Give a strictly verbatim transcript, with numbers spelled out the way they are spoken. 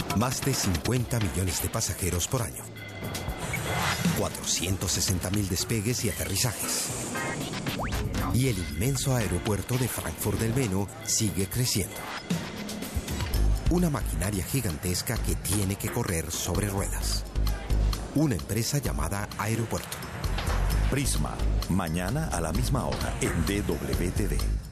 Más de cincuenta millones de pasajeros por año. cuatrocientos sesenta mil despegues y aterrizajes. Y el inmenso aeropuerto de Frankfurt del Meno sigue creciendo. Una maquinaria gigantesca que tiene que correr sobre ruedas. Una empresa llamada Aeropuerto. Prisma, mañana a la misma hora en D W T V.